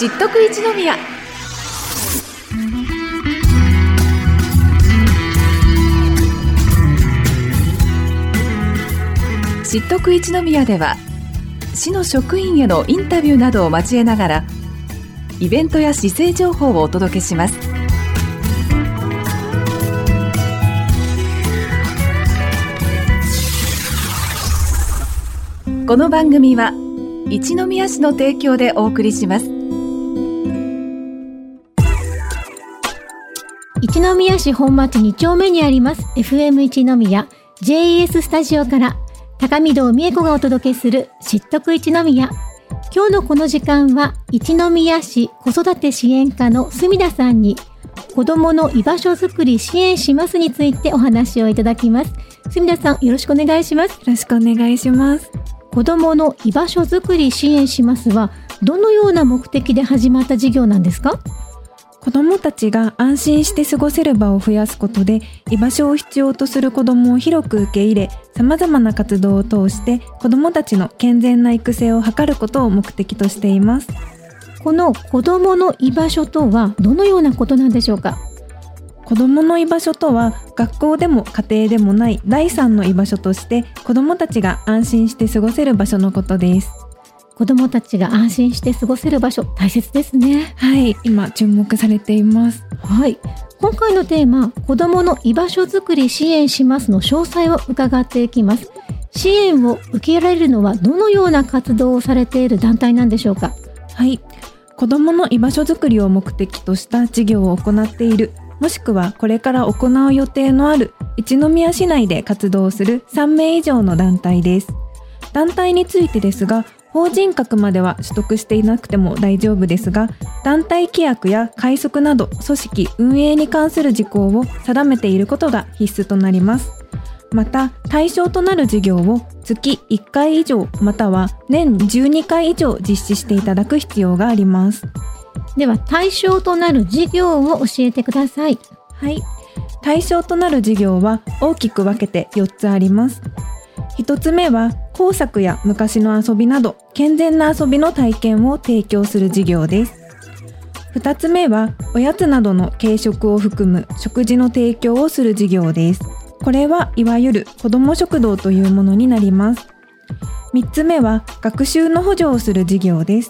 知っとく一宮。知っとく一宮では、市の職員へのインタビューなどを交えながら、イベントや市政情報をお届けします。この番組は一宮市の提供でお送りします。 一宮市本町2丁目にあります FM 一宮 JES スタジオから高見堂美恵子がお届けする知っとく一宮。今日のこの時間は一宮市子育て支援課の住田さんに子どもの居場所づくり支援しますについてお話をいただきます。住田さん、よろしくお願いします。 よろしくお願いします。 子どもの居場所づくり支援しますはどのような目的で始まった事業なんですか？ 子どもたちが安心して過ごせる場を増やすことで、居場所を必要とする子どもを広く受け入れ、様々な活動を通して子どもたちの健全な育成を図ることを目的としています。 この子どもの居場所とはどのようなことなんでしょうか？ 子どもの居場所とは、学校でも家庭でもない第三の居場所として子どもたちが安心して過ごせる場所のことです。 子どもたちが安心して過ごせる場所、大切ですね。 はい、今注目されています。 はい、今回のテーマ、子どもの居場所づくり支援しますの詳細を伺っていきます。支援を受けられるのはどのような活動をされている団体なんでしょうか？ はい、子どもの居場所づくりを目的とした事業を行っている、もしくはこれから行う予定のある一宮市内で活動する3名以上の団体です。団体についてですが、法人格までは取得していなくても大丈夫ですが、団体規約や会則など組織運営に関する事項を定めていることが必須となります。また、対象となる事業を月1回以上または年12回以上実施していただく必要があります。 では、対象となる事業を教えてください。 はい、対象となる事業は大きく分けて4つあります。1つ目は工作や昔の遊びなど健全な遊びの体験を提供する事業です。2つ目はおやつなどの軽食を含む食事の提供をする事業です。これはいわゆる子ども食堂というものになります。3つ目は学習の補助をする事業です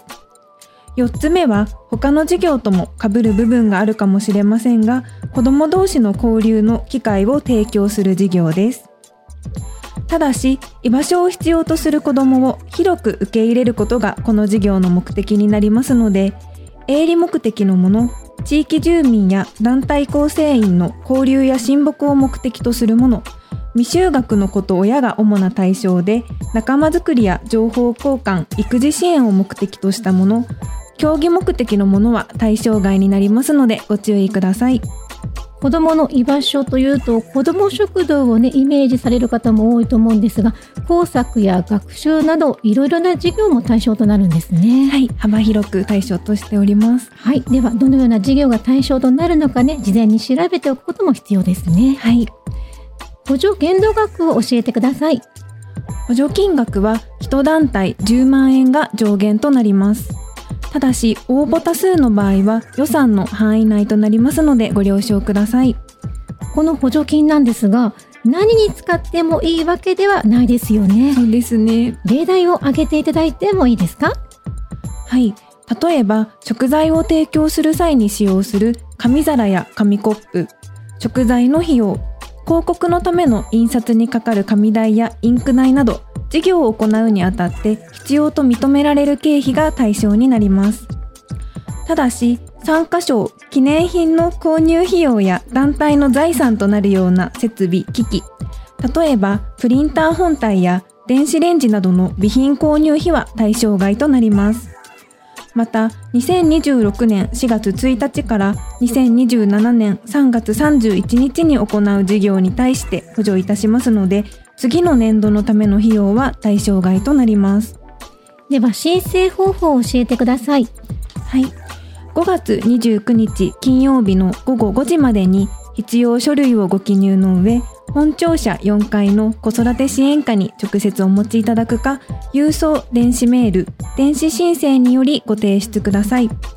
。4つ目は他の事業とも被る部分があるかもしれませんが、子ども同士の交流の機会を提供する事業です。ただし、居場所を必要とする子どもを広く受け入れることがこの事業の目的になりますので、営利目的のもの、地域住民や団体構成員の交流や親睦を目的とするもの、未就学の子と親が主な対象で、仲間づくりや情報交換、育児支援を目的としたもの、競技目的のものは対象外になりますのでご注意ください。 子どもの居場所というと子ども食堂をイメージされる方も多いと思うんですが、工作や学習などいろいろな事業も対象となるんですね。 はい、幅広く対象としております。 はい、ではどのような事業が対象となるのか事前に調べておくことも必要ですね。 はい、 補助限度額を教えてください。 補助金額は1団体10万円が上限となります。ただし応募多数の場合は予算の範囲内となりますのでご了承ください。 この補助金なんですが、何に使ってもいいわけではないですよね。 そうですね。 例題を挙げていただいてもいいですか？ はい、例えば食材を提供する際に使用する紙皿や紙コップ、食材の費用、広告のための印刷にかかる紙代やインク代など、事業を行うにあたって必要と認められる経費が対象になります。ただし、参加賞、記念品の購入費用や団体の財産となるような設備、機器、例えばプリンター本体や電子レンジなどの備品購入費は対象外となります。また、2026年4月1日から2027年3月31日に行う事業に対して補助いたしますので、次の年度のための費用は対象外となります。 では申請方法を教えてください。 はい、5月29日金曜日の午後5時までに必要書類をご記入の上、本庁舎4階の子育て支援課に直接お持ちいただくか、郵送、電子メール、電子申請によりご提出ください。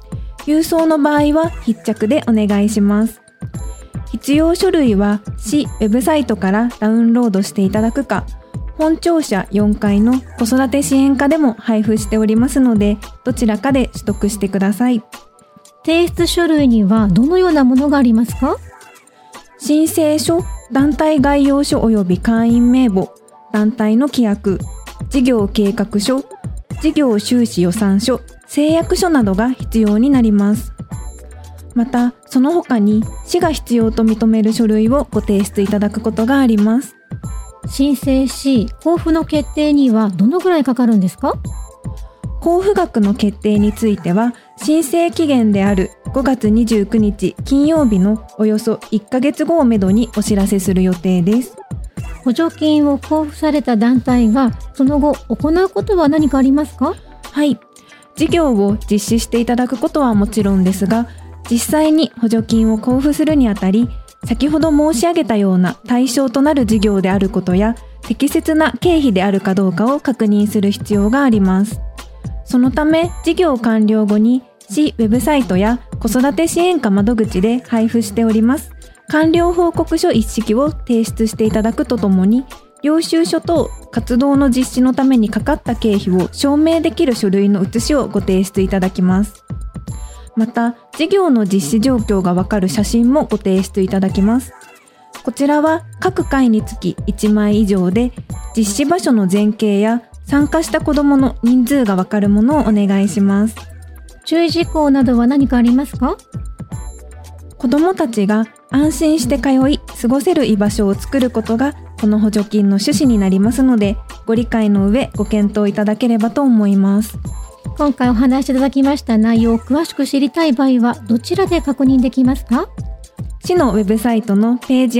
郵送の場合は必着でお願いします。必要書類は市ウェブサイトからダウンロードしていただくか、本庁舎4階の子育て支援課でも配布しておりますので、どちらかで取得してください。 提出書類にはどのようなものがありますか？ 申請書、団体概要書及び会員名簿、団体の規約、事業計画書、事業収支予算書、誓約書などが必要になります。また、その他に市が必要と認める書類をご提出いただくことがあります。 申請し、交付の決定にはどのぐらいかかるんですか？ 交付額の決定については、申請期限である5月29日金曜日のおよそ1ヶ月後をめどにお知らせする予定です。 補助金を交付された団体がその後行うことは何かありますか？ はい。事業を実施していただくことはもちろんですが、実際に補助金を交付するにあたり、先ほど申し上げたような対象となる事業であることや、適切な経費であるかどうかを確認する必要があります。そのため、事業完了後に市ウェブサイトや子育て支援課窓口で配布しております完了報告書一式を提出していただくとともに、領収書等活動の実施のためにかかった経費を証明できる書類の写しをご提出いただきます。また、事業の実施状況がわかる写真もご提出いただきます。こちらは各回につき1枚以上で、実施場所の全景や参加した子どもの人数がわかるものをお願いします。 注意事項などは何かありますか？ 子どもたちが安心して通い、過ごせる居場所を作ることがこの補助金の趣旨になりますので、ご理解の上ご検討いただければと思います。 今回お話しいただきました内容を詳しく知りたい場合はどちらで確認できますか？ 市のウェブサイトのページ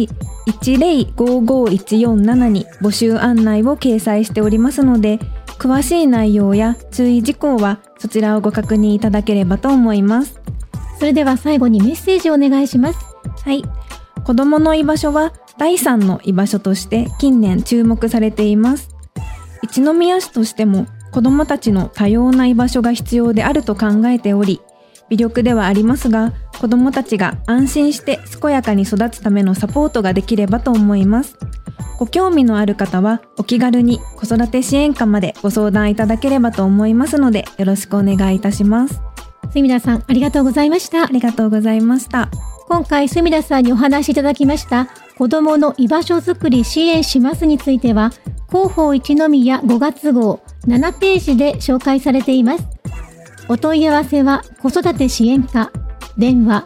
ID1055147 に募集案内を掲載しておりますので、詳しい内容や注意事項はそちらをご確認いただければと思います。 それでは最後にメッセージをお願いします。 はい。子どもの居場所は第3の居場所として近年注目されています。一宮市としても子どもたちの多様な居場所が必要であると考えており、微力ではありますが、子どもたちが安心して健やかに育つためのサポートができればと思います。ご興味のある方はお気軽に子育て支援課までご相談いただければと思いますので、よろしくお願いいたします。 住田さん、ありがとうございました。 ありがとうございました。 今回住田さんにお話しいただきました子どもの居場所づくり支援しますについては、広報一宮5月号7ページで紹介されています。お問い合わせは子育て支援課、電話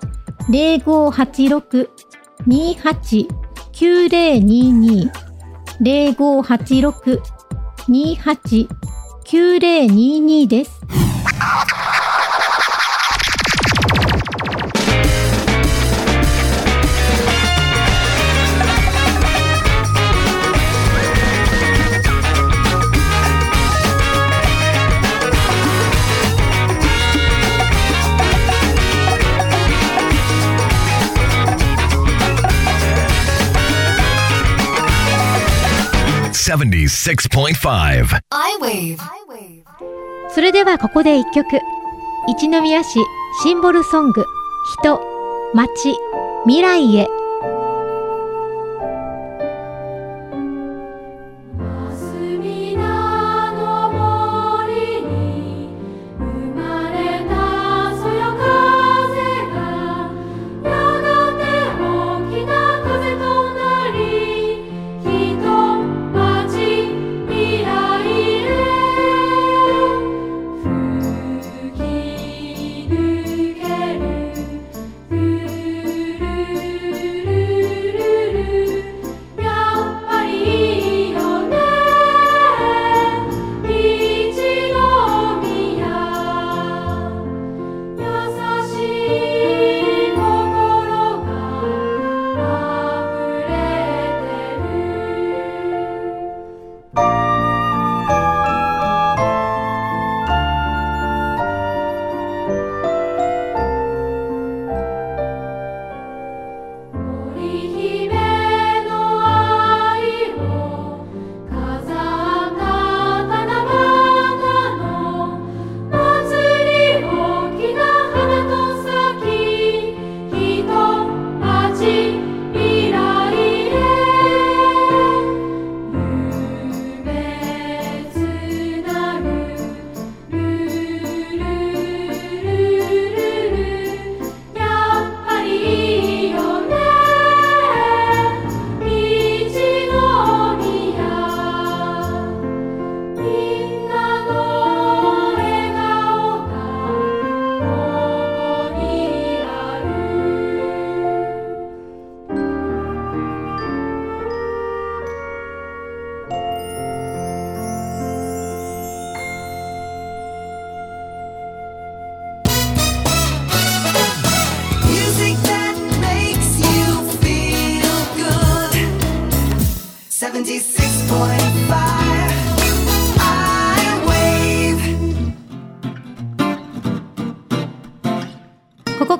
0586-28-9022 0586-28-9022 です。 76.5 I-Wave。 それではここで一曲。一宮市シンボルソング、人、街、未来へ。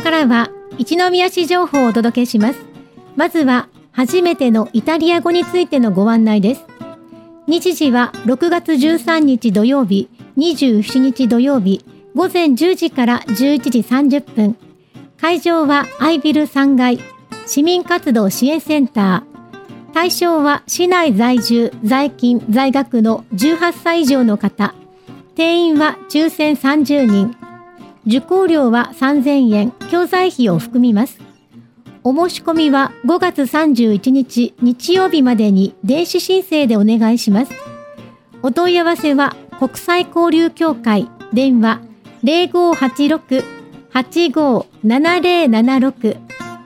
からは一宮市情報をお届けします。まずは初めてのイタリア語についてのご案内です。日時は6月13日土曜日、27日土曜日、午前10時から11時30分。会場はアイビル3階市民活動支援センター。対象は市内在住、在勤、在学の18歳以上の方。定員は抽選30人。受講料は3000円、教材費を含みます。お申し込みは5月31日日曜日までに電子申請でお願いします。お問い合わせは国際交流協会電話 0586-857076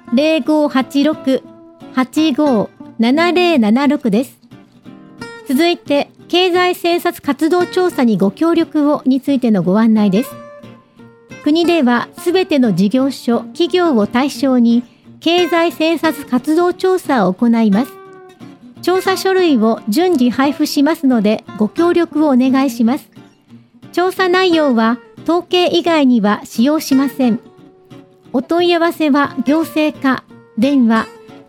0586-857076 です。続いて経済政策活動調査にご協力をについてのご案内です。国ではすべての事業所、企業を対象に経済政策活動調査を行います。調査書類を順次配布しますのでご協力をお願いします。調査内容は統計以外には使用しません。お問い合わせは行政課電話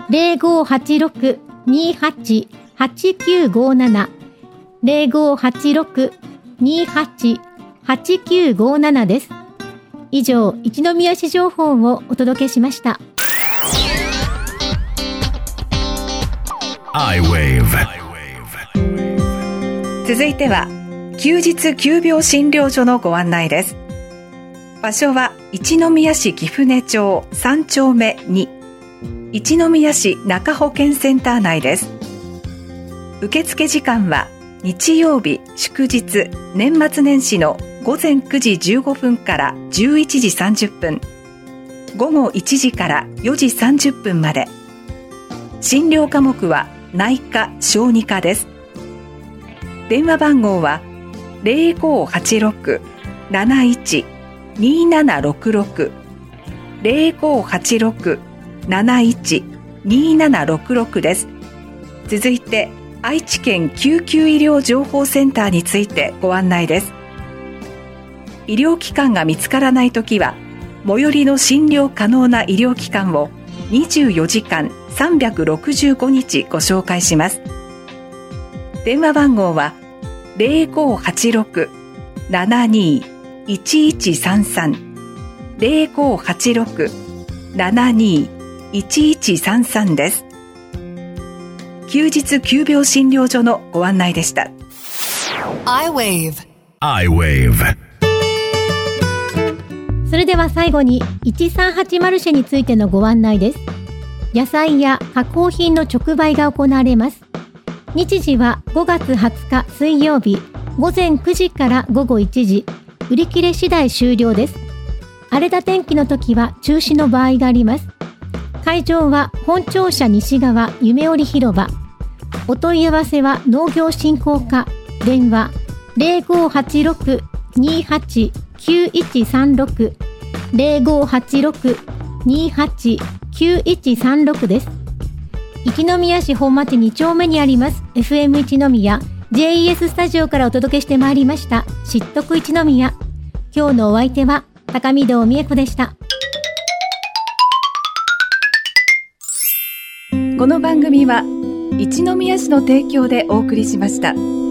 0586-28-8957 0586-28-8957 です。以上、一宮市情報をお届けしました。 I-Wave。 続いては休日急病診療所のご案内です。場所は一宮市貴船町3丁目2、一宮市中保健センター内です。受付時間は日曜日、祝日、年末年始の午前9時15分から11時30分、午後1時から4時30分まで。診療科目は内科・小児科です。電話番号は 0586-71-2766 0586-71-2766 です。続いて愛知県救急医療情報センターについてご案内です。医療機関が見つからないときは最寄りの診療可能な医療機関を24時間365日ご紹介します。電話番号は 0586-72-1133 0586-72-1133 です。休日急病診療所のご案内でした。 I-Wave。 それでは最後に138マルシェについてのご案内です。野菜や加工品の直売が行われます。日時は5月20日水曜日午前9時から午後1時、売り切れ次第終了です。荒れた天気の時は中止の場合があります。会場は本庁舎西側夢織広場。お問い合わせは農業振興課電話 0586-28-9136 0586-28-9136 です。一宮市本町2丁目にあります FM 一宮 JES スタジオからお届けしてまいりました知っとく一宮。今日のお相手は高見堂美恵子でした。 この番組は一宮市の提供でお送りしました。